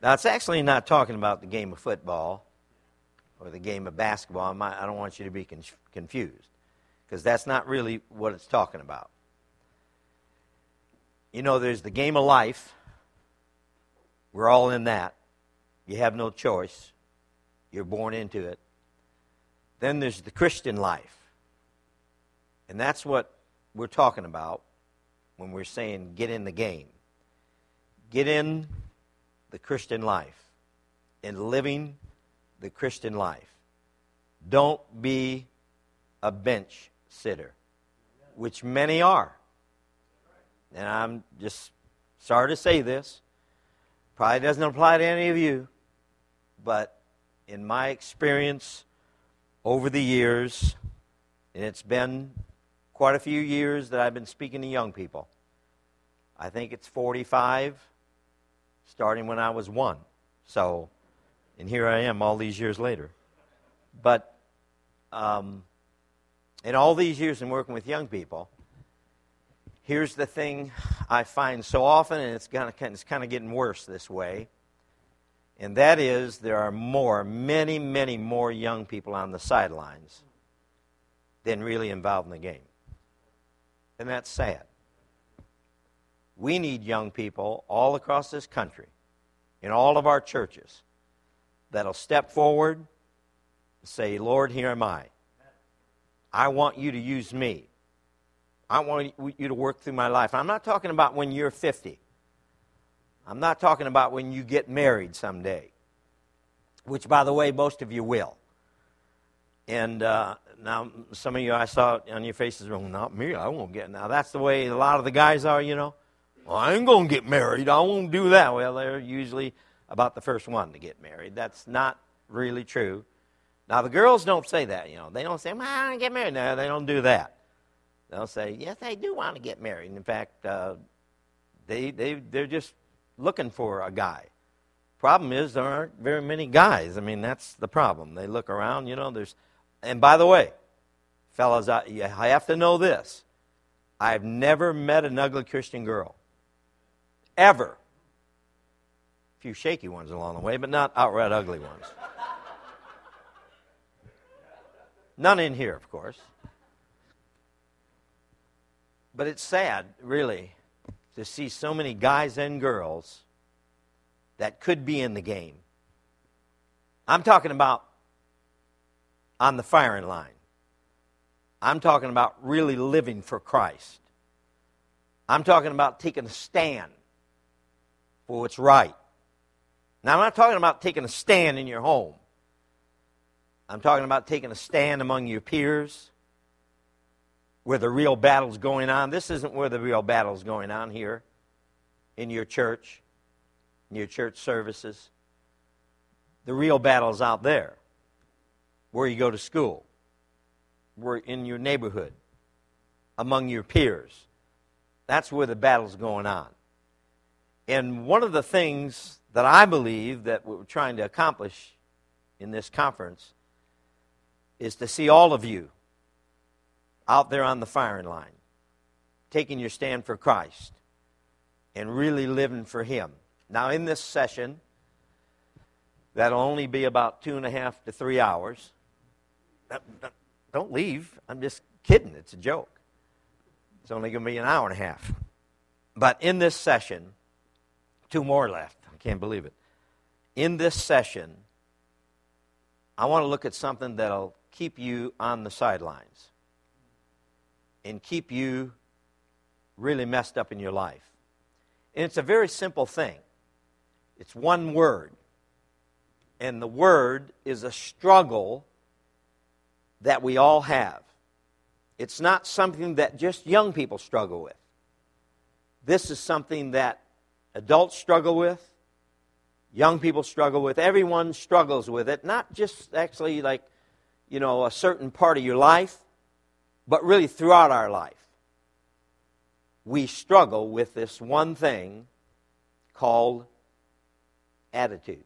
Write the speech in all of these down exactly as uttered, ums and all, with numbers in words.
Now, it's actually not talking about the game of football or the game of basketball. I don't want you to be confused, because that's not really what it's talking about. You know, there's the game of life. We're all in that. You have no choice. You're born into it. Then there's the Christian life. And that's what we're talking about when we're saying get in the game. Get in the Christian life and living the Christian life. Don't be a bench sitter, which many are. And I'm just sorry to say this. Probably doesn't apply to any of you. But in my experience over the years, and it's been quite a few years that I've been speaking to young people. I think it's forty-five, starting when I was one. So, and here I am all these years later. But um, in all these years in working with young people, here's the thing I find so often, and it's kind of, it's kind of getting worse this way, and that is there are more, many, many more young people on the sidelines than really involved in the game. And that's sad. We need young people all across this country, in all of our churches, that'll step forward and say, Lord, here am I. I want you to use me. I want you to work through my life. I'm not talking about when you're fifty. I'm not talking about when you get married someday, which, by the way, most of you will. And uh, now some of you, I saw it on your faces, well, not me, I won't get. Now, that's the way a lot of the guys are, you know. Well, I ain't going to get married. I won't do that. Well, they're usually about the first one to get married. That's not really true. Now, the girls don't say that, you know. They don't say, well, I want to get married. No, they don't do that. They'll say, yes, I do want to get married. And in fact, uh, they, they, they're just looking for a guy. Problem is, there aren't very many guys. I mean, that's the problem. They look around, you know, there's... And by the way, fellas, I, you have to know this. I've never met an ugly Christian girl. Ever. A few shaky ones along the way, but not outright ugly ones. None in here, of course. But it's sad, really, to see so many guys and girls that could be in the game. I'm talking about on the firing line. I'm talking about really living for Christ. I'm talking about taking a stand for what's right. Now, I'm not talking about taking a stand in your home. I'm talking about taking a stand among your peers where the real battle's going on. This isn't where the real battle's going on here in your church, in your church services. The real battle's out there, where you go to school, where in your neighborhood, among your peers. That's where the battle's going on. And one of the things that I believe that we're trying to accomplish in this conference is to see all of you out there on the firing line, taking your stand for Christ and really living for Him. Now, in this session, that'll only be about two and a half to three hours. Don't leave. I'm just kidding. It's a joke. It's only going to be an hour and a half. But in this session, two more left. I can't believe it. In this session, I want to look at something that'll keep you on the sidelines and keep you really messed up in your life. And it's a very simple thing. It's one word. And the word is a struggle that we all have. It's not something that just young people struggle with. This is something that adults struggle with, young people struggle with. Everyone struggles with it, not just actually like, you know, a certain part of your life, but really throughout our life. We struggle with this one thing called attitude.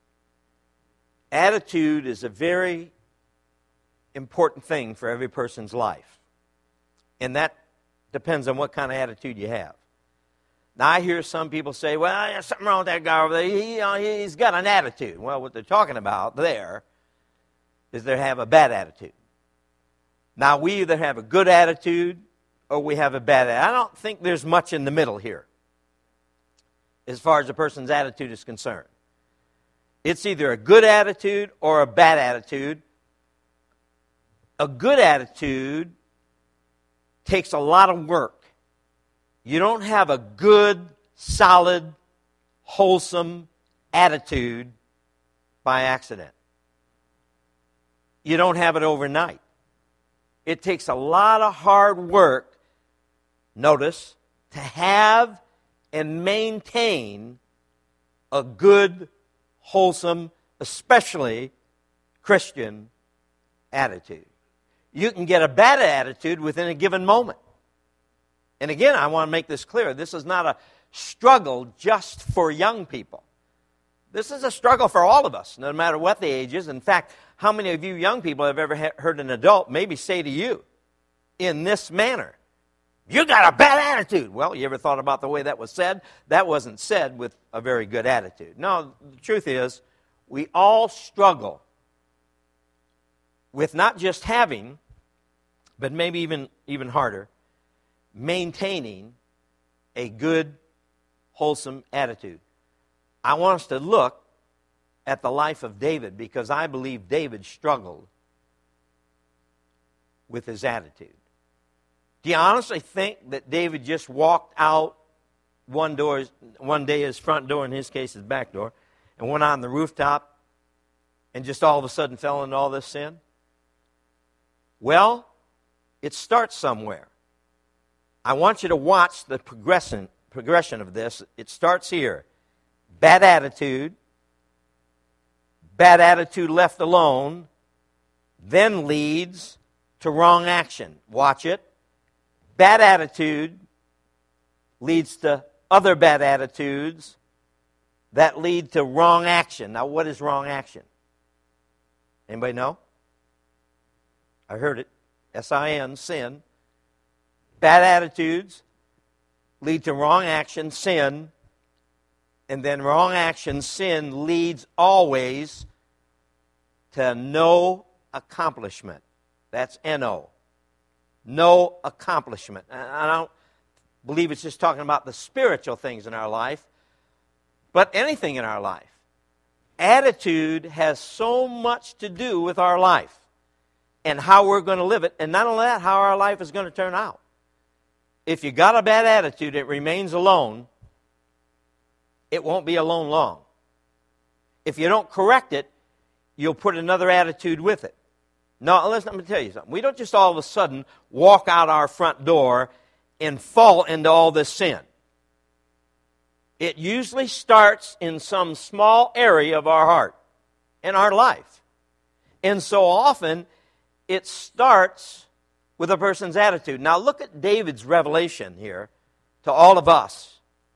Attitude is a very important thing for every person's life. And that depends on what kind of attitude you have. Now, I hear some people say, well, there's something wrong with that guy over there. He, you know, he's got an attitude. Well, what they're talking about there is they have a bad attitude. Now, we either have a good attitude or we have a bad attitude. I don't think there's much in the middle here as far as a person's attitude is concerned. It's either a good attitude or a bad attitude. A good attitude takes a lot of work. You don't have a good, solid, wholesome attitude by accident. You don't have it overnight. It takes a lot of hard work, notice, to have and maintain a good, wholesome, especially Christian attitude. You can get a bad attitude within a given moment. And again, I want to make this clear. This is not a struggle just for young people. This is a struggle for all of us, no matter what the age is. In fact, how many of you young people have ever heard an adult maybe say to you in this manner, "You got a bad attitude"? Well, you ever thought about the way that was said? That wasn't said with a very good attitude. No, the truth is, we all struggle with not just having, but maybe even, even harder, maintaining a good, wholesome attitude. I want us to look at the life of David because I believe David struggled with his attitude. Do you honestly think that David just walked out one door, one day his front door, in his case his back door, and went on the rooftop and just all of a sudden fell into all this sin? Well, it starts somewhere. I want you to watch the progression, progression of this. It starts here. Bad attitude. Bad attitude left alone then leads to wrong action. Watch it. Bad attitude leads to other bad attitudes that lead to wrong action. Now, what is wrong action? Anybody know? I heard it. S I N, sin. Bad attitudes lead to wrong action, sin. And then wrong action, sin, leads always to no accomplishment. That's N O. No accomplishment. I don't believe it's just talking about the spiritual things in our life, but anything in our life. Attitude has so much to do with our life and how we're going to live it, and not only that, how our life is going to turn out. If you got a bad attitude, it remains alone. It won't be alone long. If you don't correct it, you'll put another attitude with it. No, listen, let me tell you something. We don't just all of a sudden walk out our front door and fall into all this sin. It usually starts in some small area of our heart, in our life. And so often, it starts with a person's attitude. Now look at David's revelation here to all of us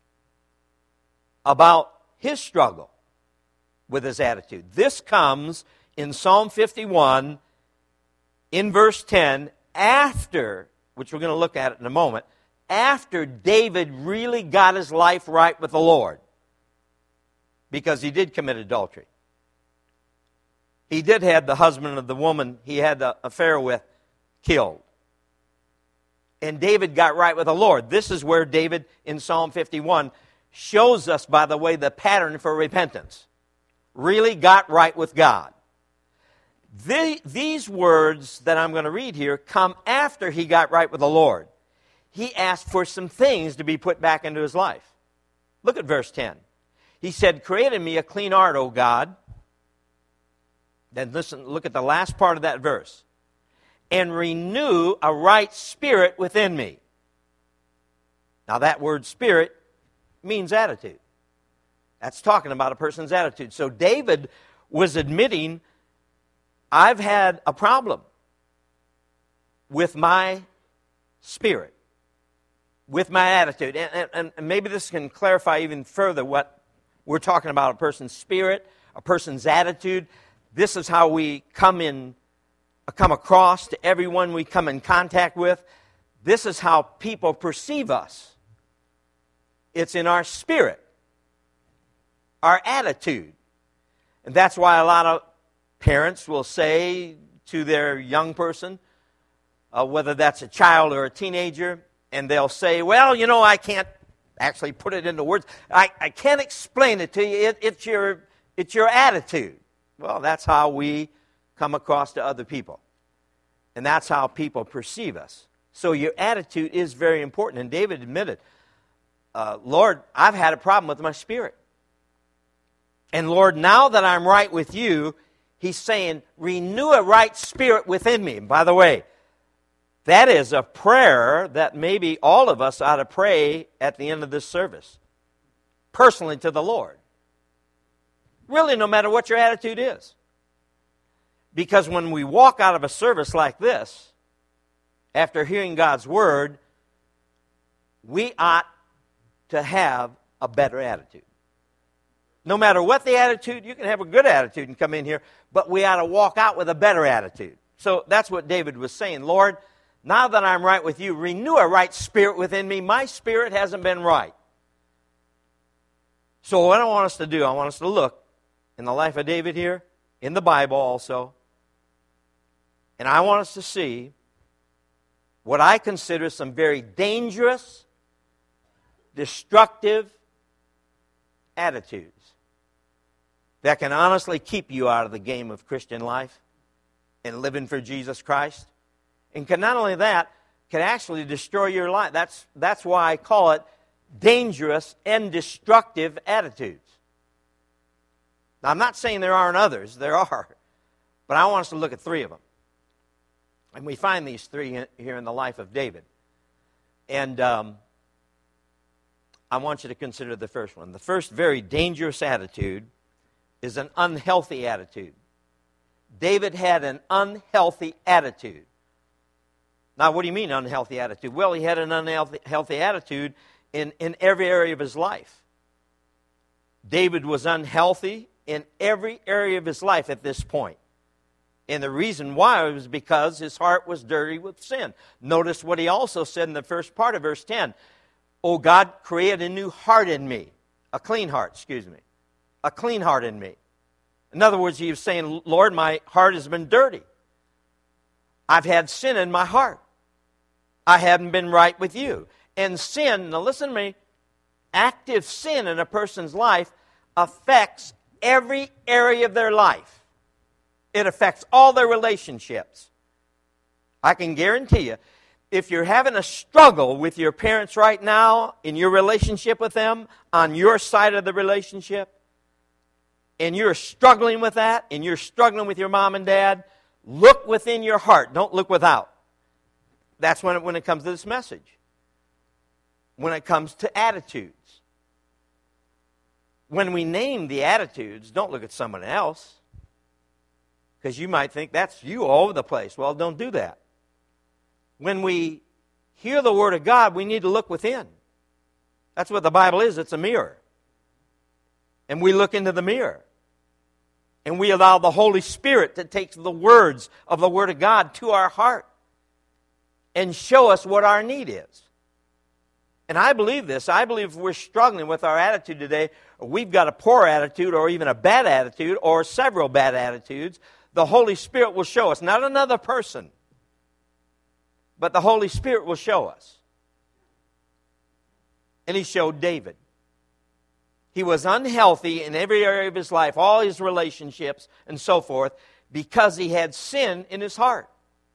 about his struggle with his attitude. This comes in Psalm fifty-one, in verse ten, after, which we're going to look at it in a moment, after David really got his life right with the Lord. Because he did commit adultery. He did have the husband of the woman he had the affair with killed. And David got right with the Lord. This is where David, in Psalm fifty-one, shows us, by the way, the pattern for repentance. Really got right with God. The, these words that I'm going to read here come after he got right with the Lord. He asked for some things to be put back into his life. Look at verse ten. He said, "Create in me a clean heart, O God." Then listen, look at the last part of that verse. "And renew a right spirit within me." Now that word spirit means attitude. That's talking about a person's attitude. So David was admitting, I've had a problem with my spirit, with my attitude. And, and, and maybe this can clarify even further what we're talking about, a person's spirit, a person's attitude. This is how we come in, come across to everyone we come in contact with. This is how people perceive us. It's in our spirit, our attitude. And that's why a lot of parents will say to their young person, uh, whether that's a child or a teenager, and they'll say, well, you know, I can't actually put it into words. I, I can't explain it to you. It, it's your, it's your attitude. Well, that's how we come across to other people. And that's how people perceive us. So your attitude is very important. And David admitted, uh, Lord, I've had a problem with my spirit. And Lord, now that I'm right with you, he's saying, renew a right spirit within me. And by the way, that is a prayer that maybe all of us ought to pray at the end of this service, personally to the Lord. Really, no matter what your attitude is. Because when we walk out of a service like this, after hearing God's Word, we ought to have a better attitude. No matter what the attitude, you can have a good attitude and come in here, but we ought to walk out with a better attitude. So that's what David was saying. Lord, now that I'm right with you, renew a right spirit within me. My spirit hasn't been right. So what I want us to do, I want us to look in the life of David here, in the Bible also, and I want us to see what I consider some very dangerous, destructive attitudes that can honestly keep you out of the game of Christian life and living for Jesus Christ. And can not only that, can actually destroy your life. That's, that's why I call it dangerous and destructive attitudes. Now, I'm not saying there aren't others. There are. But I want us to look at three of them. And we find these three here in the life of David. And um, I want you to consider the first one. The first very dangerous attitude is an unhealthy attitude. David had an unhealthy attitude. Now, what do you mean unhealthy attitude? Well, he had an unhealthy healthy attitude in, in every area of his life. David was unhealthy in every area of his life at this point. And the reason why was because his heart was dirty with sin. Notice what he also said in the first part of verse ten. Oh God, create a new heart in me. A clean heart, excuse me. A clean heart in me. In other words, he was saying, Lord, my heart has been dirty. I've had sin in my heart. I haven't been right with you. And sin, now listen to me, active sin in a person's life affects every area of their life. It affects all their relationships. I can guarantee you, if you're having a struggle with your parents right now, in your relationship with them, on your side of the relationship, and you're struggling with that, and you're struggling with your mom and dad, look within your heart. Don't look without. That's when it, when it comes to this message. When it comes to attitudes. When we name the attitudes, don't look at someone else. Because you might think that's you all over the place. Well, don't do that. When we hear the Word of God, we need to look within. That's what the Bible is. It's a mirror. And we look into the mirror. And we allow the Holy Spirit to take the words of the Word of God to our heart and show us what our need is. And I believe this. I believe if we're struggling with our attitude today, or we've got a poor attitude or even a bad attitude or several bad attitudes, the Holy Spirit will show us. Not another person, but the Holy Spirit will show us. And He showed David. He was unhealthy in every area of his life, all his relationships and so forth, because he had sin in his heart.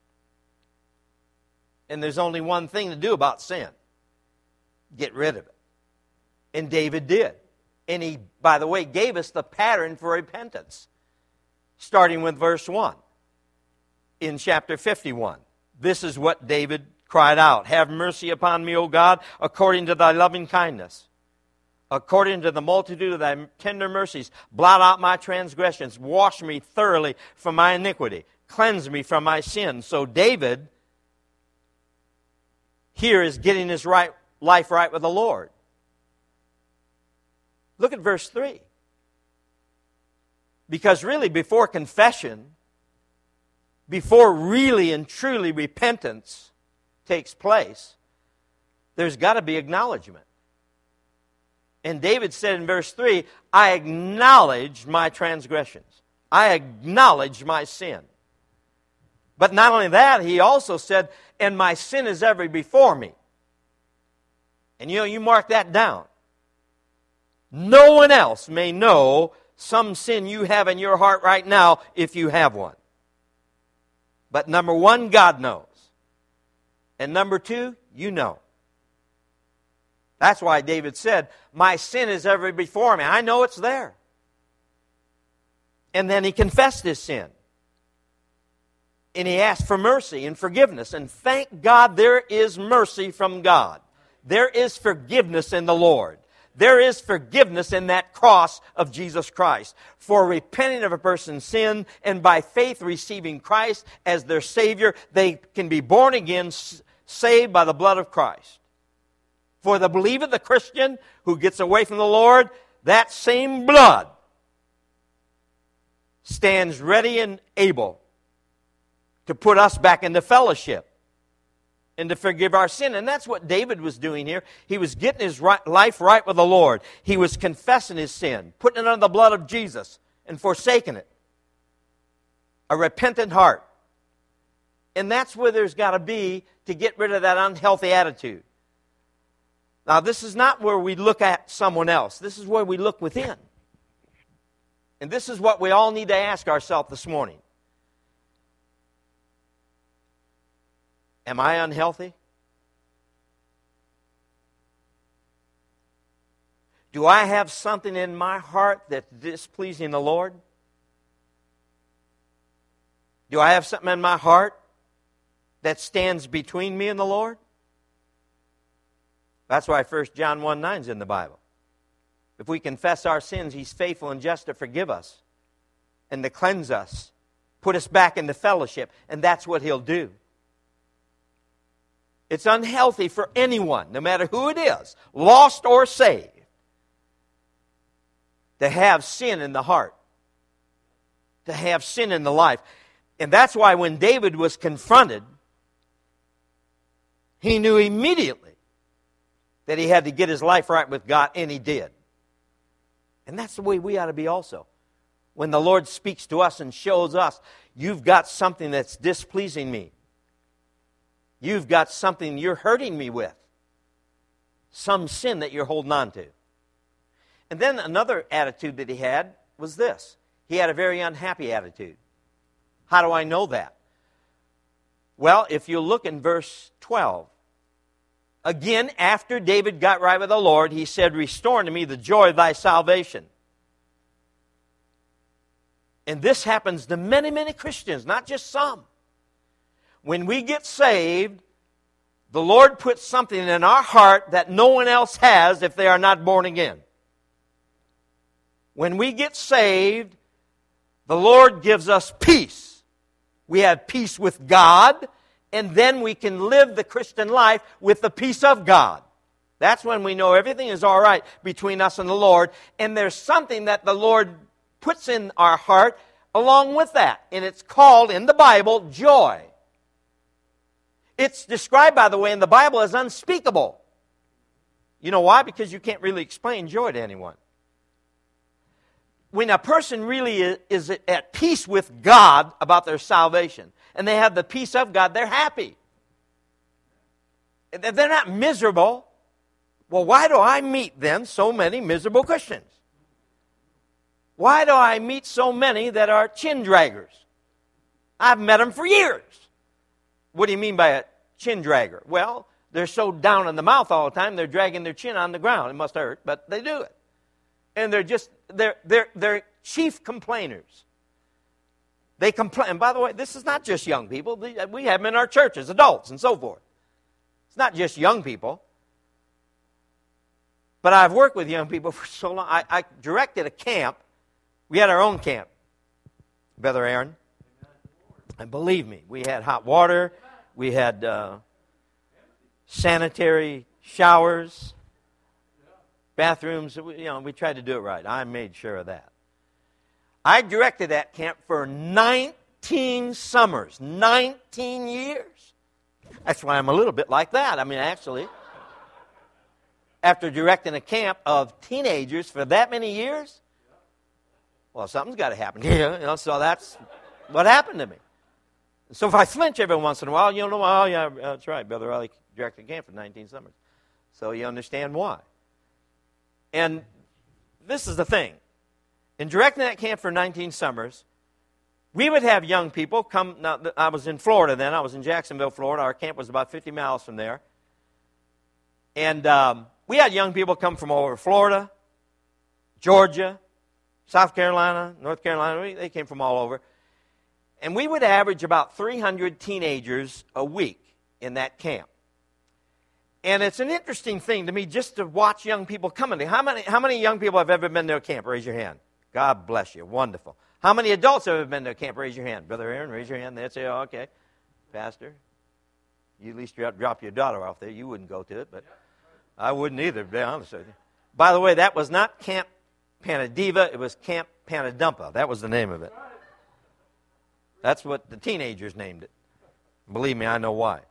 And there's only one thing to do about sin. Get rid of it. And David did. And he, by the way, gave us the pattern for repentance. Starting with verse one. In chapter fifty-one. This is what David cried out. Have mercy upon me, O God, according to thy loving kindness. According to the multitude of thy tender mercies. Blot out my transgressions. Wash me thoroughly from my iniquity. Cleanse me from my sin. So David here is getting his right life right with the Lord. Look at verse three. Because really before confession, before really and truly repentance takes place, there's got to be acknowledgement. And David said in verse three, I acknowledged my transgressions. I acknowledged my sin. But not only that, he also said, and my sin is ever before me. And you know, you mark that down. No one else may know some sin you have in your heart right now if you have one. But number one, God knows. And number two, you know. That's why David said, my sin is ever before me. I know it's there. And then he confessed his sin. And he asked for mercy and forgiveness. And thank God there is mercy from God. There is forgiveness in the Lord. There is forgiveness in that cross of Jesus Christ. For repenting of a person's sin and by faith receiving Christ as their Savior, they can be born again, saved by the blood of Christ. For the believer, the Christian who gets away from the Lord, that same blood stands ready and able to put us back into fellowship and to forgive our sin. And that's what David was doing here. He was getting his right, life right with the Lord. He was confessing his sin, putting it under the blood of Jesus and forsaking it. A repentant heart. And that's where there's got to be to get rid of that unhealthy attitude. Now, this is not where we look at someone else. This is where we look within. And this is what we all need to ask ourselves this morning. Am I unhealthy? Do I have something in my heart that's displeasing the Lord? Do I have something in my heart that stands between me and the Lord? That's why First John one nine is in the Bible. If we confess our sins, He's faithful and just to forgive us and to cleanse us, put us back into fellowship, and that's what He'll do. It's unhealthy for anyone, no matter who it is, lost or saved, to have sin in the heart, to have sin in the life. And that's why when David was confronted, he knew immediately that he had to get his life right with God, and he did. And that's the way we ought to be also. When the Lord speaks to us and shows us, you've got something that's displeasing me. You've got something you're hurting me with. Some sin that you're holding on to. And then another attitude that he had was this. He had a very unhappy attitude. How do I know that? Well, if you look in verse twelve, again, after David got right with the Lord, he said, restore unto me the joy of thy salvation. And this happens to many, many Christians, not just some. When we get saved, the Lord puts something in our heart that no one else has if they are not born again. When we get saved, the Lord gives us peace. We have peace with God, and then we can live the Christian life with the peace of God. That's when we know everything is all right between us and the Lord, and there's something that the Lord puts in our heart along with that, and it's called, in the Bible, joy. It's described, by the way, in the Bible as unspeakable. You know why? Because you can't really explain joy to anyone. When a person really is at peace with God about their salvation, and they have the peace of God, they're happy. They're not miserable. Well, why do I meet then so many miserable Christians? Why do I meet so many that are chin draggers? I've met them for years. What do you mean by a chin dragger? Well, they're so down in the mouth all the time, they're dragging their chin on the ground. It must hurt, but they do it. And they're just, they're, they're, they're chief complainers. They complain. And by the way, this is not just young people. We have them in our churches, adults and so forth. It's not just young people. But I've worked with young people for so long. I, I directed a camp. We had our own camp, Brother Aaron. And believe me, we had hot water. We had uh, sanitary showers, bathrooms. You know, we tried to do it right. I made sure of that. I directed that camp for nineteen summers, nineteen years. That's why I'm a little bit like that. I mean, actually. after directing a camp of teenagers for that many years? Well, something's got to happen here. You know, so that's what happened to me. So if I flinch every once in a while, you'll know, oh, yeah, that's right. Brother Riley directed camp for nineteen summers. So you understand why. And this is the thing. In directing that camp for nineteen summers, we would have young people come. Now, I was in Florida then. I was in Jacksonville, Florida. Our camp was about fifty miles from there. And um, we had young people come from all over Florida, Georgia, South Carolina, North Carolina. They came from all over. And we would average about three hundred teenagers a week in that camp. And it's an interesting thing to me just to watch young people coming. How many, how many young people have ever been to a camp? Raise your hand. God bless you. Wonderful. How many adults have ever been to a camp? Raise your hand. Brother Aaron, raise your hand. That's it. Oh, okay. Pastor, you at least drop your daughter off there. You wouldn't go to it, but I wouldn't either, to be honest with you. By the way, that was not Camp Panadiva. It was Camp Panadumpa. That was the name of it. That's what the teenagers named it. Believe me, I know why.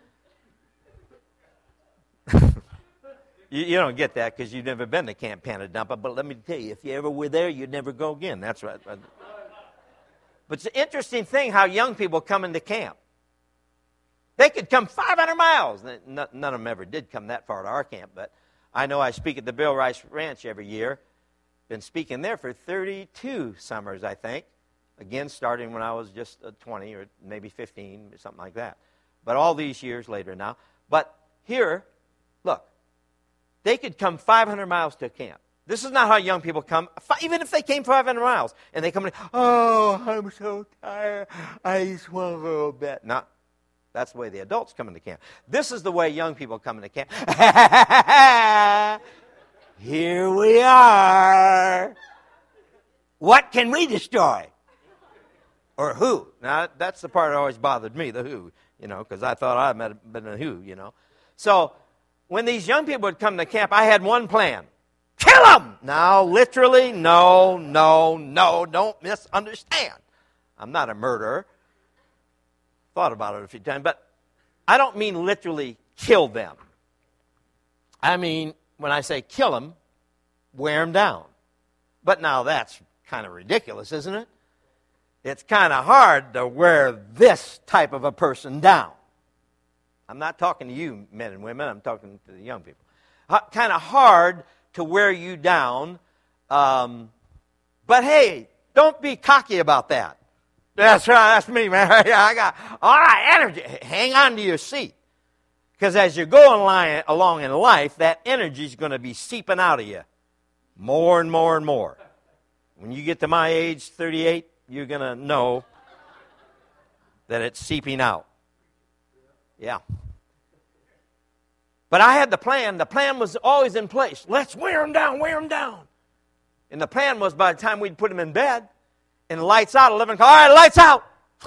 you, you don't get that because you've never been to Camp Panadumpa, but let me tell you, if you ever were there, you'd never go again. That's right. But it's an interesting thing how young people come into camp. They could come five hundred miles. None of them ever did come that far to our camp, but I know I speak at the Bill Rice Ranch every year. Been speaking there for thirty-two summers, I think. Again, starting when I was just twenty or maybe fifteen, or something like that. But all these years later now. But here, look, they could come five hundred miles to a camp. This is not how young people come. Even if they came five hundred miles and they come in, oh, I'm so tired. I just want to go to bed. No, that's the way the adults come into camp. This is the way young people come into camp. Here we are. What can we destroy? Or who? Now, that's the part that always bothered me, the who, you know, because I thought I might have been a who, you know. So when these young people would come to camp, I had one plan. Kill them! Now, literally, no, no, no, don't misunderstand. I'm not a murderer. Thought about it a few times, but I don't mean literally kill them. I mean, when I say kill them, wear them down. But now that's kind of ridiculous, isn't it? It's kind of hard to wear this type of a person down. I'm not talking to you, men and women. I'm talking to the young people. H- kind of hard to wear you down. Um, but hey, don't be cocky about that. That's right. That's me, man. I got all right energy. Hang on to your seat. Because as you're going line, along in life, that energy is going to be seeping out of you more and more and more. When you get to my age, thirty-eight, you're going to know that it's seeping out. Yeah. But I had the plan. The plan was always in place. Let's wear them down, wear them down. And the plan was by the time we'd put them in bed, and lights out, eleven o'clock, all right, lights out.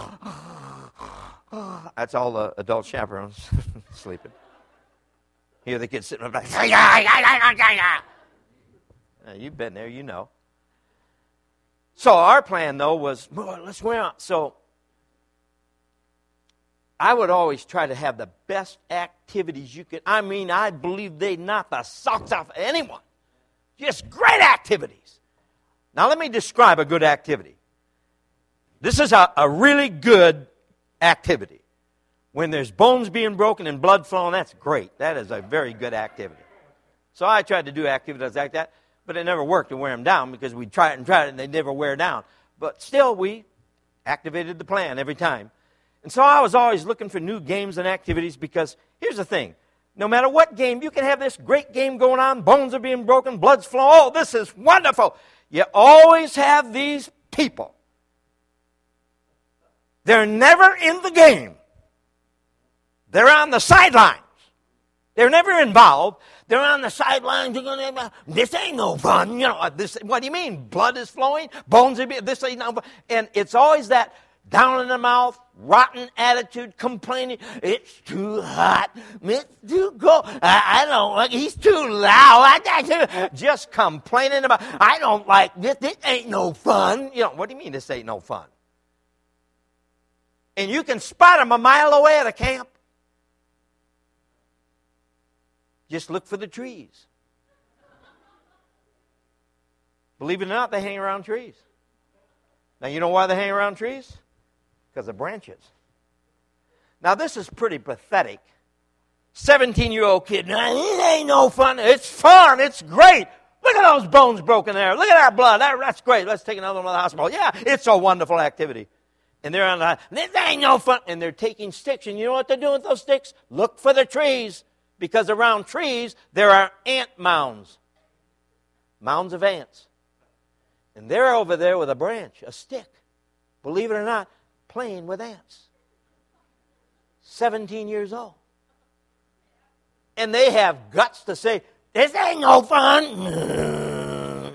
That's all the adult chaperones sleeping. Here the kids sitting up like, you've been there, you know. So our plan, though, was, let's wear out. So I would always try to have the best activities you could. I mean, I believe they knock the socks off of anyone. Just great activities. Now, let me describe a good activity. This is a, a really good activity. When there's bones being broken and blood flowing, that's great. That is a very good activity. So I tried to do activities like that, but it never worked to wear them down because we'd try it and try it and they'd never wear down. But still, we activated the plan every time. And so I was always looking for new games and activities because here's the thing. No matter what game, you can have this great game going on, bones are being broken, blood's flowing. Oh, this is wonderful. You always have these people. They're never in the game. They're on the sidelines. They're never involved. They're on the sidelines. This ain't no fun. You know, this, what do you mean? Blood is flowing? Bones are being, this ain't no fun. And it's always that down in the mouth, rotten attitude, complaining. It's too hot. It's too cold. I, I don't like, he's too loud. I, just complaining about, I don't like this. This ain't no fun. You know, what do you mean this ain't no fun? And you can spot them a mile away at a camp. Just look for the trees. Believe it or not, they hang around trees. Now, you know why they hang around trees? Because of branches. Now, this is pretty pathetic. seventeen-year-old kid, nah, it ain't no fun. It's fun. It's great. Look at those bones broken there. Look at that blood. That, that's great. Let's take another one to the hospital. Yeah, it's a wonderful activity. And they're on the, this ain't no fun. And they're taking sticks. And you know what they're doing with those sticks? Look for the trees. Because around trees, there are ant mounds. Mounds of ants. And they're over there with a branch, a stick. Believe it or not, playing with ants. seventeen years old. And they have guts to say, this ain't no fun.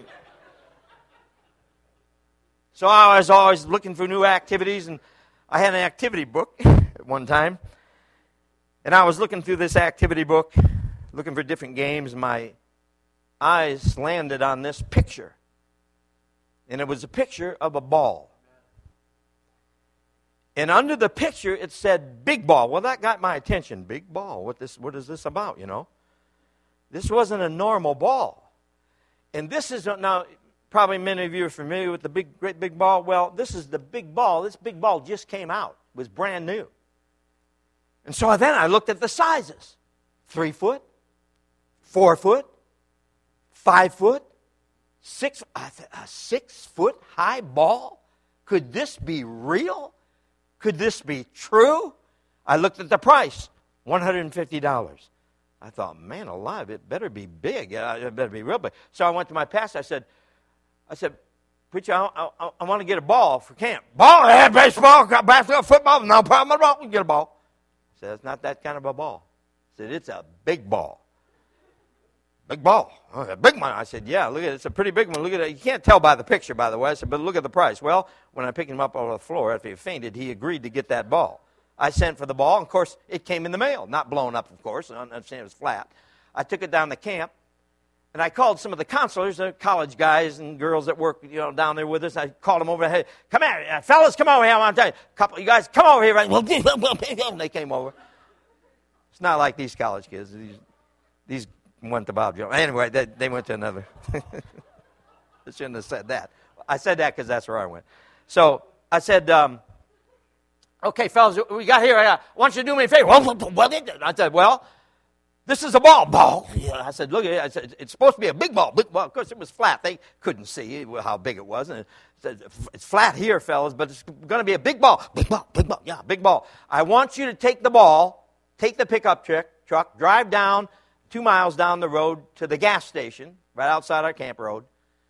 So I was always looking for new activities, and I had an activity book at one time. And I was looking through this activity book, looking for different games. My eyes landed on this picture. And it was a picture of a ball. And under the picture, it said, big ball. Well, that got my attention. Big ball. What this? What is this about, you know? This wasn't a normal ball. And this is, now, probably many of you are familiar with the big, great big ball. Well, this is the big ball. This big ball just came out. It was brand new. And so then I looked at the sizes. Three foot, four foot, five foot, six, a six foot high ball? Could this be real? Could this be true? I looked at the price, one hundred fifty dollars. I thought, man alive, it better be big. It better be real big. So I went to my pastor. I said, I said, preacher, I, I, I want to get a ball for camp. Ball? Yeah, baseball, basketball, football, no problem at all. We can get a ball. I said, it's not that kind of a ball. I said, it's a big ball. Big ball. Oh, a big one. I said, yeah, look at it. It's a pretty big one. Look at it. You can't tell by the picture, by the way. I said, but look at the price. Well, when I picked him up off the floor after he fainted, he agreed to get that ball. I sent for the ball, and of course, it came in the mail. Not blown up, of course. I understand it was flat. I took it down to camp, and I called some of the counselors, the college guys and girls that work, you know, down there with us. I called them over. Hey, come here, fellas, come over here. I want to tell you. A couple of you guys, come over here. And they came over. It's not like these college kids. These, these went to Bob Jones. Anyway, they, they went to another. I shouldn't have said that. I said that because that's where I went. So I said, um, okay, fellas, we got here. I want you to do me a favor. I said, well, this is a ball. Ball. Yeah. I said, look at it. I said, it's supposed to be a big ball. Big ball. Of course, it was flat. They couldn't see how big it was. And it said, it's flat here, fellas, but it's going to be a big ball. Big ball. Big ball. Yeah, big ball. I want you to take the ball, take the pickup truck, truck, drive down two miles down the road to the gas station right outside our camp road.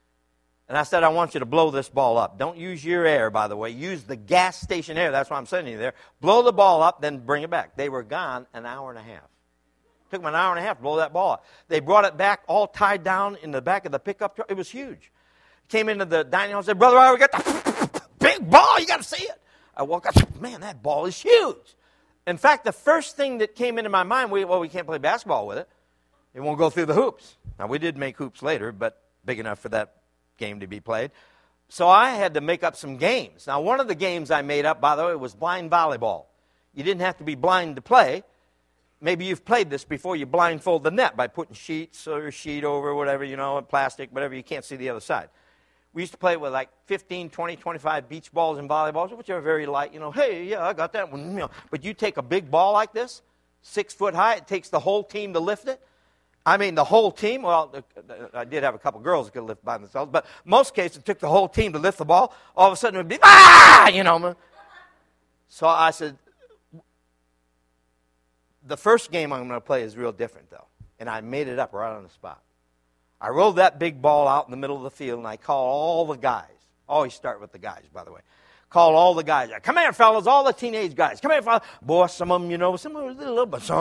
And I said, I want you to blow this ball up. Don't use your air, by the way. Use the gas station air. That's why I'm sending you there. Blow the ball up, then bring it back. They were gone an hour and a half. It took them an hour and a half to blow that ball up. They brought it back all tied down in the back of the pickup truck. It was huge. Came into the dining hall and said, Brother, I got the big ball. You got to see it. I woke up and said, man, that ball is huge. In fact, the first thing that came into my mind, we, well, we can't play basketball with it. It won't go through the hoops. Now, we did make hoops later, but big enough for that game to be played. So I had to make up some games. Now, one of the games I made up, by the way, was blind volleyball. You didn't have to be blind to play. Maybe you've played this before. You blindfold the net by putting sheets or a sheet over, whatever, you know, plastic, whatever. You can't see the other side. We used to play with like fifteen, twenty, twenty-five beach balls and volleyballs, which are very light. You know, hey, yeah, I got that one. You know, but you take a big ball like this, six foot high, it takes the whole team to lift it. I mean, the whole team. Well, I did have a couple girls that could lift by themselves, but most cases it took the whole team to lift the ball. All of a sudden it would be, ah, you know. So I said, the first game I'm going to play is real different, though. And I made it up right on the spot. I rolled that big ball out in the middle of the field, and I called all the guys. Always start with the guys, by the way. Called all the guys. Come here, fellas, all the teenage guys. Come here, fellas. Boy, some of them, you know, some of them a little bit.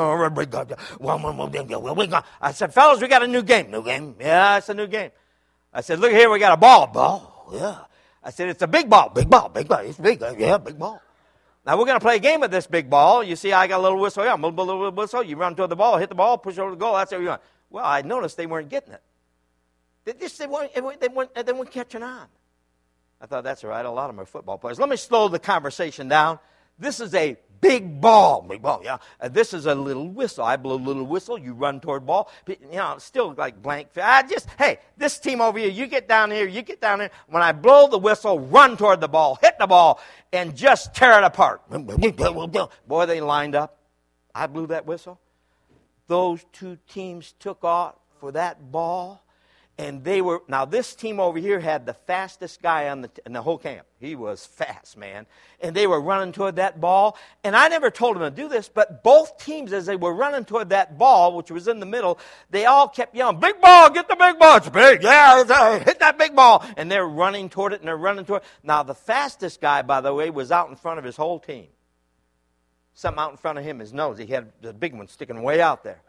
I said, fellas, we got a new game. New game? Yeah, it's a new game. I said, look here, we got a ball. Ball? Yeah. I said, it's a big ball. Big ball, big ball. It's big. Yeah, big ball. Now, we're going to play a game with this big ball. You see, I got a little whistle here. I'm a little, little whistle. You run toward the ball, hit the ball, push over the goal. That's how you're going. Well, I noticed they weren't getting it. They just they weren't, they weren't, they weren't catching on. I thought, that's all right. A lot of them are football players. Let me slow the conversation down. This is a big ball. Big ball, yeah. Uh, this is a little whistle. I blow a little whistle. You run toward ball. You know, still like blank. I just, hey, this team over here, you get down here, you get down here. When I blow the whistle, run toward the ball, hit the ball, and just tear it apart. Boy, they lined up. I blew that whistle. Those two teams took off for that ball. And they were, now this team over here had the fastest guy on the, in the whole camp. He was fast, man. And they were running toward that ball. And I never told them to do this, but both teams, as they were running toward that ball, which was in the middle, they all kept yelling, big ball, get the big ball. It's big, yeah, it's, uh, hit that big ball. And they're running toward it, and they're running toward it. Now, the fastest guy, by the way, was out in front of his whole team. Something out in front of him, his nose. He had the big one sticking way out there.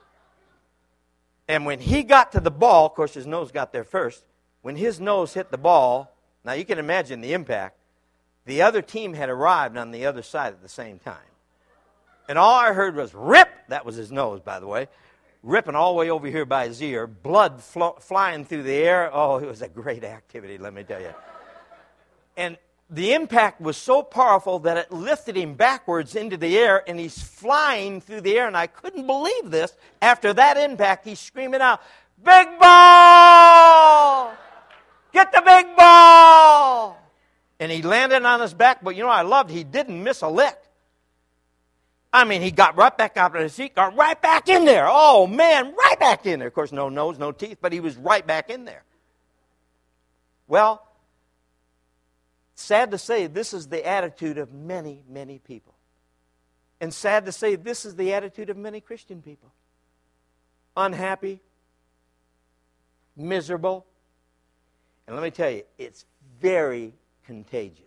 And when he got to the ball, of course his nose got there first, when his nose hit the ball, now you can imagine the impact, the other team had arrived on the other side at the same time. And all I heard was rip, that was his nose, by the way, ripping all the way over here by his ear, blood flo- flying through the air. Oh, it was a great activity, let me tell you. And the impact was so powerful that it lifted him backwards into the air, and he's flying through the air, and I couldn't believe this. After that impact, he's screaming out, big ball! Get the big ball! And he landed on his back, but you know, I loved, he didn't miss a lick. I mean, he got right back up on his feet, got right back in there. Oh, man, right back in there. Of course, no nose, no teeth, but he was right back in there. Well, sad to say, this is the attitude of many, many people. And sad to say, this is the attitude of many Christian people. Unhappy, miserable. And let me tell you, it's very contagious.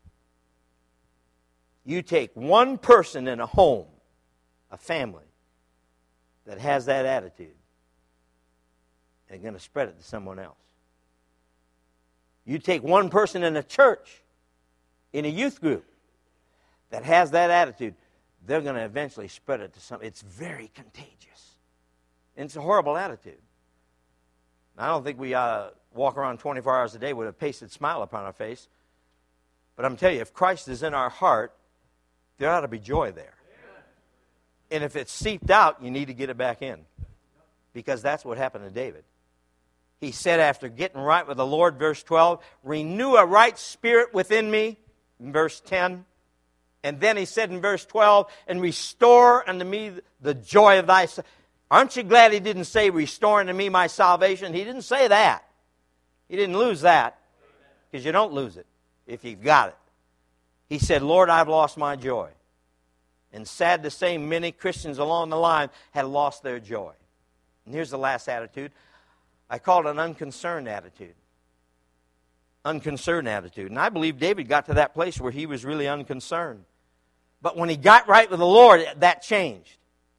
You take one person in a home, a family, that has that attitude, and they're going to spread it to someone else. You take one person in a church, in a youth group, that has that attitude, they're going to eventually spread it to some. It's very contagious. And it's a horrible attitude. I don't think we uh, walk around twenty-four hours a day with a pasted smile upon our face. But I'm telling you, if Christ is in our heart, there ought to be joy there. And if it's seeped out, you need to get it back in. Because that's what happened to David. He said after getting right with the Lord, verse twelve, renew a right spirit within me, in verse ten. And then he said in verse twelve, and restore unto me the joy of thy salvation. Aren't you glad he didn't say restore unto me my salvation? He didn't say that. He didn't lose that, because you don't lose it if you've got it. He said, Lord, I've lost my joy. And sad to say, many Christians along the line had lost their joy. And here's the last attitude. I call it an unconcerned attitude. Unconcerned attitude. And I believe David got to that place where he was really unconcerned. But when he got right with the Lord, that changed.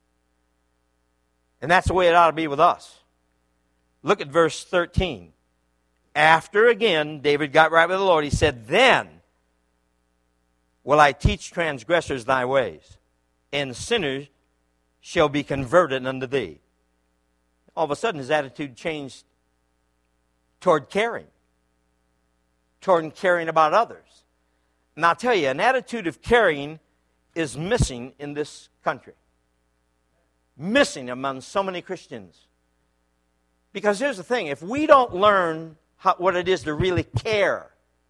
And that's the way it ought to be with us. Look at verse thirteen. After again David got right with the Lord, he said, then will I teach transgressors thy ways, and sinners shall be converted unto thee. All of a sudden his attitude changed toward caring. Toward caring about others. And I'll tell you, an attitude of caring is missing in this country. Missing among so many Christians. Because here's the thing, if we don't learn how, what it is to really care,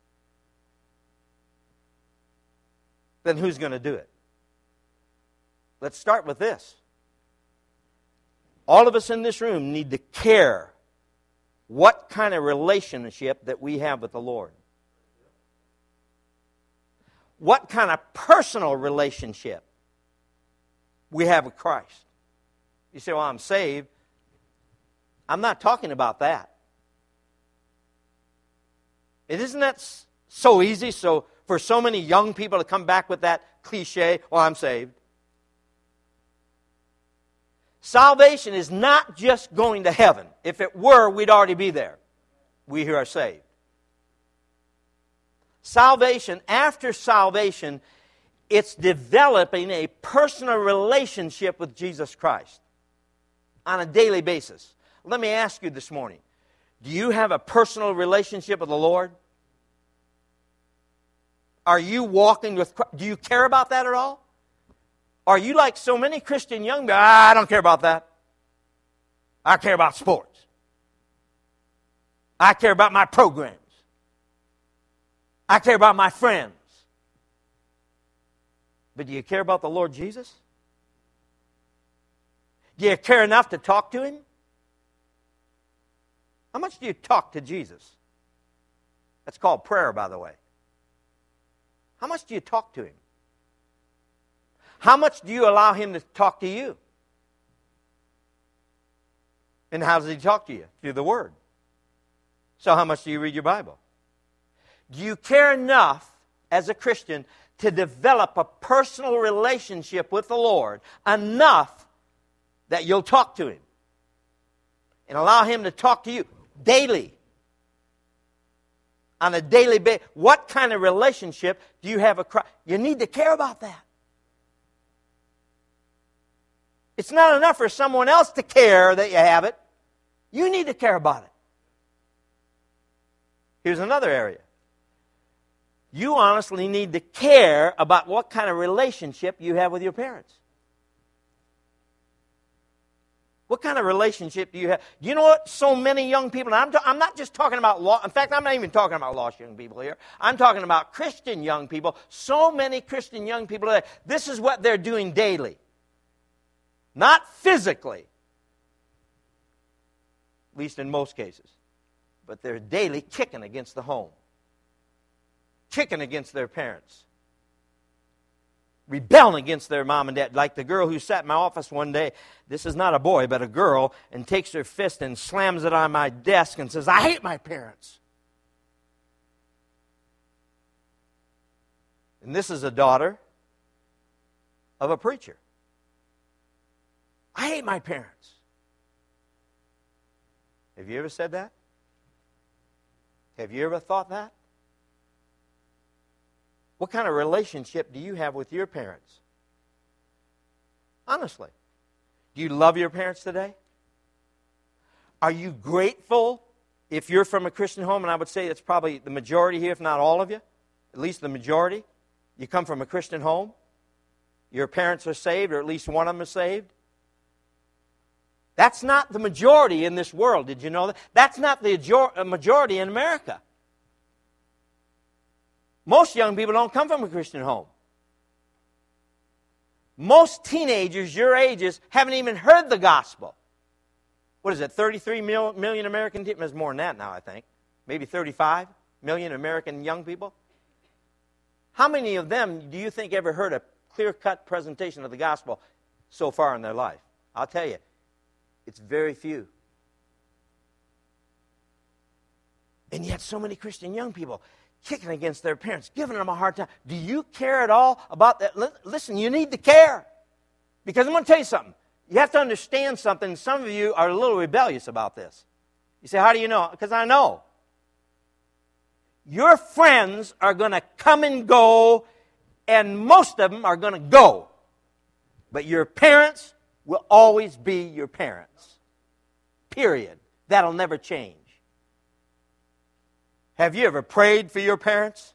then who's going to do it? Let's start with this. All of us in this room need to care what kind of relationship that we have with the Lord. What kind of personal relationship we have with Christ. You say, well, I'm saved. I'm not talking about that. It isn't that so easy so for so many young people to come back with that cliche, well, I'm saved. Salvation is not just going to heaven. If it were, we'd already be there. We here are saved. Salvation, after salvation, it's developing a personal relationship with Jesus Christ on a daily basis. Let me ask you this morning, do you have a personal relationship with the Lord? Are you walking with Christ? Do you care about that at all? Or are you like so many Christian young men? Ah, I don't care about that. I care about sports. I care about my programs. I care about my friends. But do you care about the Lord Jesus? Do you care enough to talk to Him? How much do you talk to Jesus? That's called prayer, by the way. How much do you talk to Him? How much do you allow Him to talk to you? And how does He talk to you? Through the Word. So how much do you read your Bible? Do you care enough as a Christian to develop a personal relationship with the Lord enough that you'll talk to Him and allow Him to talk to you daily? On a daily basis. What kind of relationship do you have? A You need to care about that. It's not enough for someone else to care that you have it. You need to care about it. Here's another area. You honestly need to care about what kind of relationship you have with your parents. What kind of relationship do you have? You know what? So many young people, and I'm, ta- I'm not just talking about, law, in fact, I'm not even talking about lost young people here. I'm talking about Christian young people. So many Christian young people today, this is what they're doing daily. Not physically, at least in most cases, but they're daily kicking against the home, kicking against their parents, rebelling against their mom and dad. Like the girl who sat in my office one day, this is not a boy, but a girl, and takes her fist and slams it on my desk and says, I hate my parents. And this is a daughter of a preacher. I hate my parents. Have you ever said that? Have you ever thought that? What kind of relationship do you have with your parents? Honestly. Do you love your parents today? Are you grateful if you're from a Christian home? And I would say it's probably the majority here, if not all of you. At least the majority. You come from a Christian home. Your parents are saved, or at least one of them is saved. That's not the majority in this world. Did you know that? That's not the majority in America. Most young people don't come from a Christian home. Most teenagers your ages haven't even heard the gospel. What is it, thirty-three million American people? There's more than that now, I think. Maybe thirty-five million American young people. How many of them do you think ever heard a clear-cut presentation of the gospel so far in their life? I'll tell you, it's very few. And yet so many Christian young people kicking against their parents, giving them a hard time. Do you care at all about that? Listen, you need to care. Because I'm going to tell you something. You have to understand something. Some of you are a little rebellious about this. You say, how do you know? Because I know. Your friends are going to come and go, and most of them are going to go. But your parents will always be your parents. Period. That'll never change. Have you ever prayed for your parents?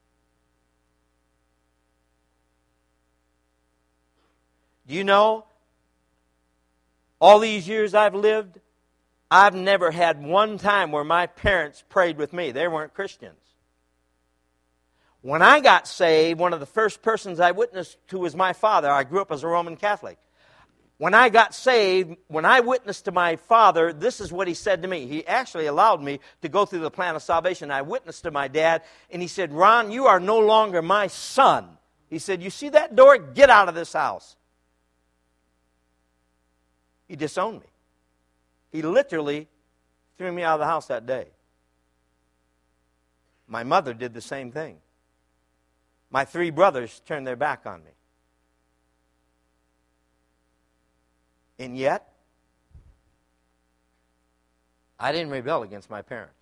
Do you know, all these years I've lived, I've never had one time where my parents prayed with me. They weren't Christians. When I got saved, one of the first persons I witnessed to was my father. I grew up as a Roman Catholic. When I got saved, when I witnessed to my father, this is what he said to me. He actually allowed me to go through the plan of salvation. I witnessed to my dad, and he said, Ron, you are no longer my son. He said, you see that door? Get out of this house. He disowned me. He literally threw me out of the house that day. My mother did the same thing. My three brothers turned their back on me. And yet, I didn't rebel against my parents.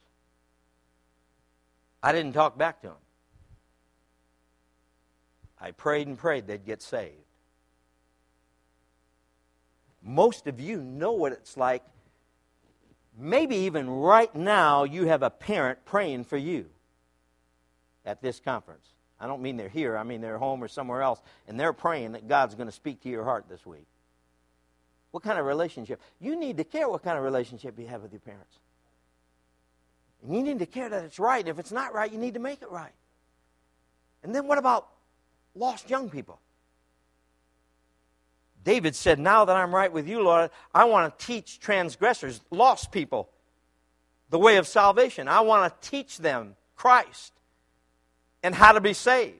I didn't talk back to them. I prayed and prayed they'd get saved. Most of you know what it's like. Maybe even right now you have a parent praying for you at this conference. I don't mean they're here. I mean they're home or somewhere else. And they're praying that God's going to speak to your heart this week. What kind of relationship? You need to care what kind of relationship you have with your parents. And you need to care that it's right. If it's not right, you need to make it right. And then what about lost young people? David said, now that I'm right with you, Lord, I want to teach transgressors, lost people, the way of salvation. I want to teach them Christ and how to be saved.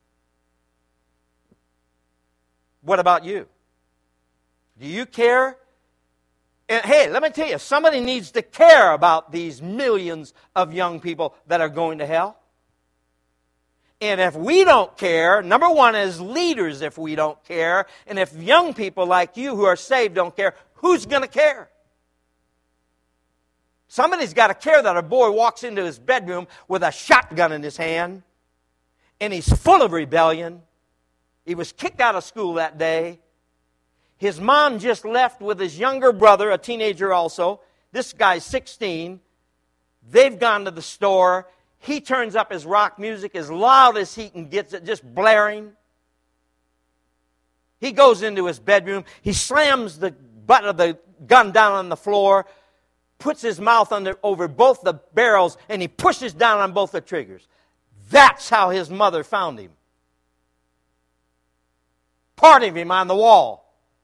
What about you? Do you care? And hey, let me tell you, somebody needs to care about these millions of young people that are going to hell. And if we don't care, number one, as leaders, if we don't care, and if young people like you who are saved don't care, who's going to care? Somebody's got to care that a boy walks into his bedroom with a shotgun in his hand, and he's full of rebellion. He was kicked out of school that day. His mom just left with his younger brother, a teenager also. This guy's sixteen. They've gone to the store. He turns up his rock music as loud as he can get it, just blaring. He goes into his bedroom. He slams the butt of the gun down on the floor, puts his mouth under over both the barrels, and he pushes down on both the triggers. That's how his mother found him. Part of him on the wall.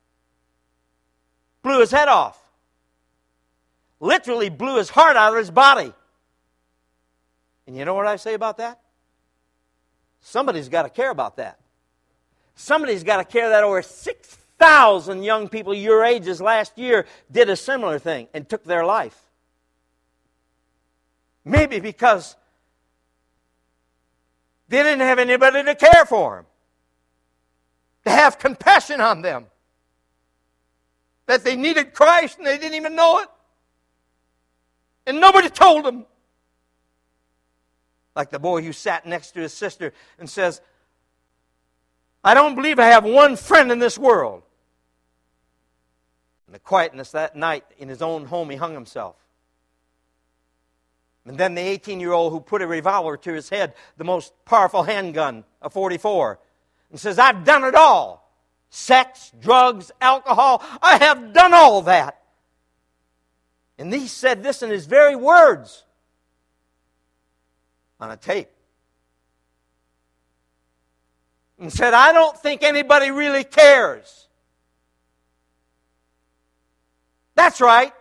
Blew his head off. Literally blew his heart out of his body. And you know what I say about that? Somebody's got to care about that. Somebody's got to care that over six thousand young people your ages last year did a similar thing and took their life. Maybe because they didn't have anybody to care for them, to have compassion on them, that they needed Christ and they didn't even know it. And nobody told them. Like the boy who sat next to his sister and says, I don't believe I have one friend in this world. In the quietness that night in his own home, he hung himself. And then the eighteen-year-old who put a revolver to his head, the most powerful handgun, a forty-four, and says, I've done it all. Sex, drugs, alcohol, I have done all that. And he said this in his very words on a tape. And said, I don't think anybody really cares. That's right.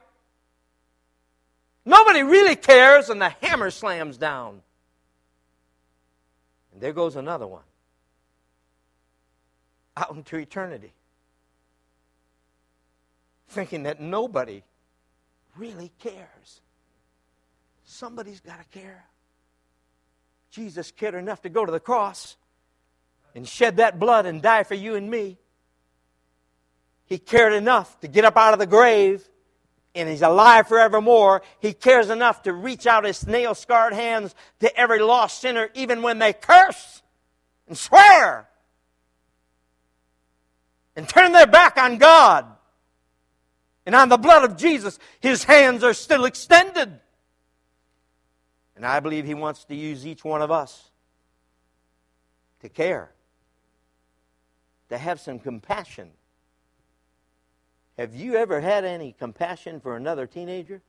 Nobody really cares, and the hammer slams down. And there goes another one. Out into eternity. Thinking that nobody really cares. Somebody's got to care. Jesus cared enough to go to the cross and shed that blood and die for you and me. He cared enough to get up out of the grave, and He's alive forevermore. He cares enough to reach out His nail-scarred hands to every lost sinner, even when they curse and swear and turn their back on God and on the blood of Jesus. His hands are still extended. And I believe He wants to use each one of us to care, to have some compassion. Have you ever had any compassion for another teenager?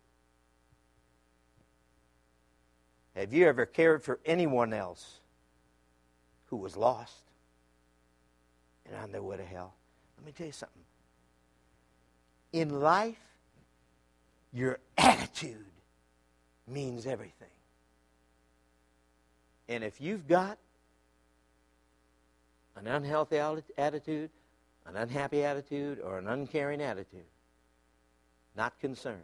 Have you ever cared for anyone else who was lost and on their way to hell? Let me tell you something. In life, your attitude means everything. And if you've got an unhealthy attitude, an unhappy attitude, or an uncaring attitude, not concerned,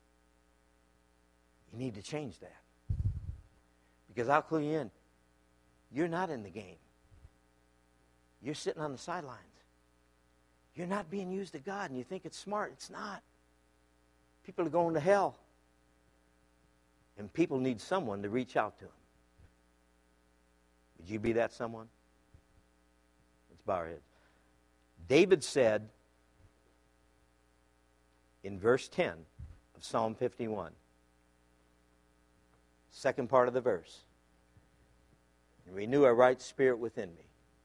you need to change that. Because I'll clue you in, you're not in the game. You're sitting on the sidelines. You're not being used to God, and you think it's smart. It's not. People are going to hell. And people need someone to reach out to them. Would you be that someone? Let's bow our heads. David said in verse ten of Psalm fifty-one, second part of the verse, and renew a right spirit within me.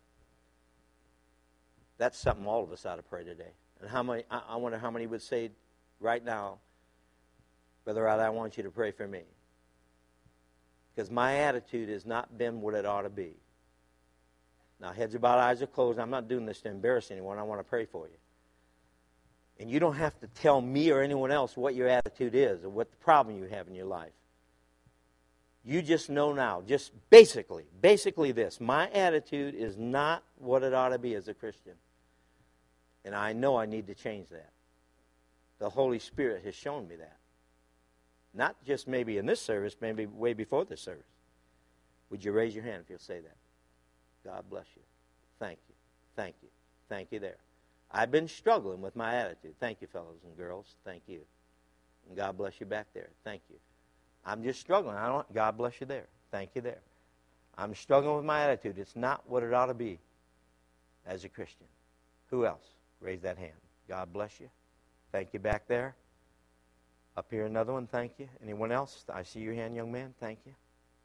That's something all of us ought to pray today. And how many? I, I wonder how many would say right now, Brother Riley, I want you to pray for me. Because my attitude has not been what it ought to be. Now, heads are bowed, eyes are closed. I'm not doing this to embarrass anyone. I want to pray for you. And you don't have to tell me or anyone else what your attitude is or what the problem you have in your life. You just know now, just basically, basically this. My attitude is not what it ought to be as a Christian. And I know I need to change that. The Holy Spirit has shown me that. Not just maybe in this service, maybe way before this service. Would you raise your hand if you'll say that? God bless you. Thank you. Thank you. Thank you there. I've been struggling with my attitude. Thank you, fellows and girls. Thank you. And God bless you back there. Thank you. I'm just struggling. I don't. God bless you there. Thank you there. I'm struggling with my attitude. It's not what it ought to be as a Christian. Who else? Raise that hand. God bless you. Thank you back there. Up here, another one. Thank you. Anyone else? I see your hand, young man. Thank you.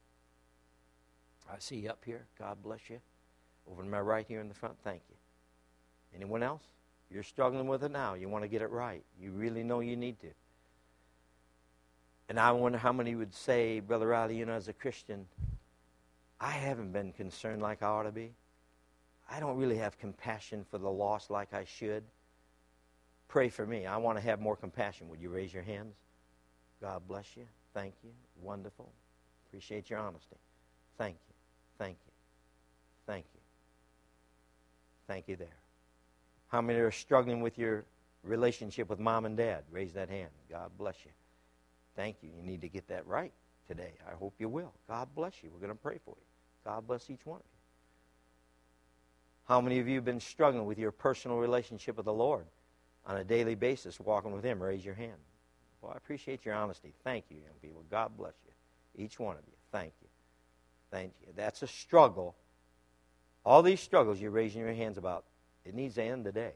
I see you up here. God bless you. Over to my right here in the front. Thank you. Anyone else? You're struggling with it now. You want to get it right. You really know you need to. And I wonder how many would say, Brother Riley, you know, as a Christian, I haven't been concerned like I ought to be. I don't really have compassion for the lost like I should. Pray for me. I want to have more compassion. Would you raise your hands? God bless you. Thank you. Wonderful. Appreciate your honesty. Thank you. Thank you. Thank you. Thank you there. How many are struggling with your relationship with mom and dad? Raise that hand. God bless you. Thank you. You need to get that right today. I hope you will. God bless you. We're going to pray for you. God bless each one of you. How many of you have been struggling with your personal relationship with the Lord on a daily basis, walking with Him? Raise your hand. Well, I appreciate your honesty. Thank you, young people. God bless you. Each one of you. Thank you. Thank you. That's a struggle. All these struggles you're raising your hands about, it needs to end today.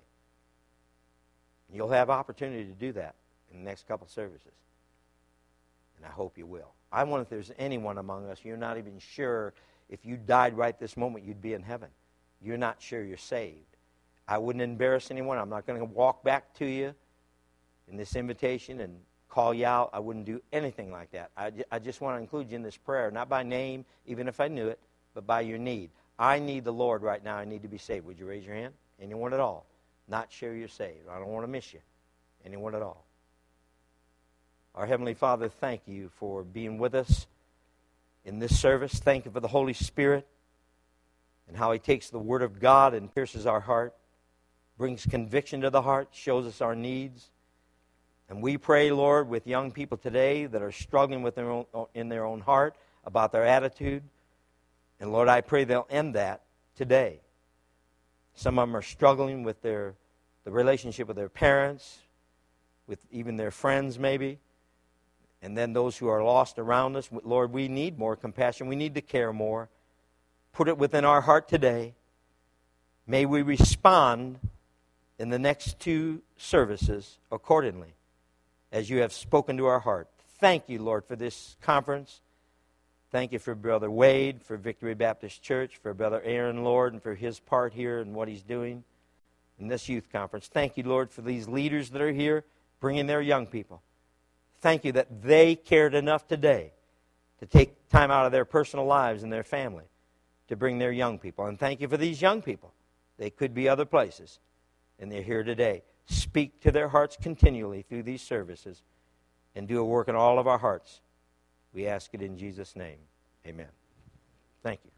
You'll have opportunity to do that in the next couple services. And I hope you will. I wonder if there's anyone among us, you're not even sure if you died right this moment, you'd be in heaven. You're not sure you're saved. I wouldn't embarrass anyone. I'm not going to walk back to you in this invitation and call you out. I wouldn't do anything like that. I, I just want to include you in this prayer, not by name, even if I knew it, but by your need. I need the Lord right now. I need to be saved. Would you raise your hand? Anyone at all? Not sure you're saved. I don't want to miss you. Anyone at all? Our Heavenly Father, thank you for being with us in this service. Thank you for the Holy Spirit and how He takes the Word of God and pierces our heart, brings conviction to the heart, shows us our needs. And we pray, Lord, with young people today that are struggling with their own, in their own heart about their attitude. And Lord, I pray they'll end that today. Some of them are struggling with their the relationship with their parents, with even their friends maybe. And then those who are lost around us. Lord, we need more compassion. We need to care more. Put it within our heart today. May we respond in the next two services accordingly, as you have spoken to our heart. Thank you, Lord, for this conference. Thank you for Brother Wade, for Victory Baptist Church, for Brother Aaron, Lord, and for his part here and what he's doing in this youth conference. Thank you, Lord, for these leaders that are here, bringing their young people. Thank you that they cared enough today to take time out of their personal lives and their family to bring their young people. And thank you for these young people. They could be other places, and they're here today. Speak to their hearts continually through these services and do a work in all of our hearts. We ask it in Jesus' name. Amen. Thank you.